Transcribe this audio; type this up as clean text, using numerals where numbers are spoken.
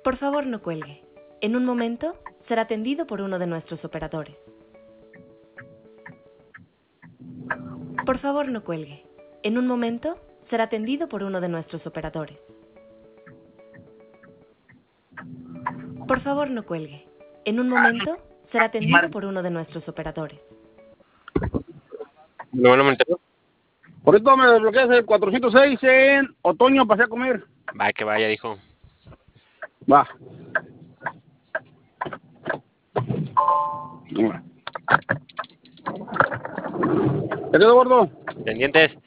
Por favor, no cuelgue. En un momento será atendido por uno de nuestros operadores. Por favor, no cuelgue. En un momento será atendido por uno de nuestros operadores. Por favor, no cuelgue. En un momento será atendido por uno de nuestros operadores. ¿Me van a montar? Ahorita me desbloqueas el 406 en otoño, pasé a comer. Va, que vaya, dijo. Va. ¿Te quedó gordo? Pendientes.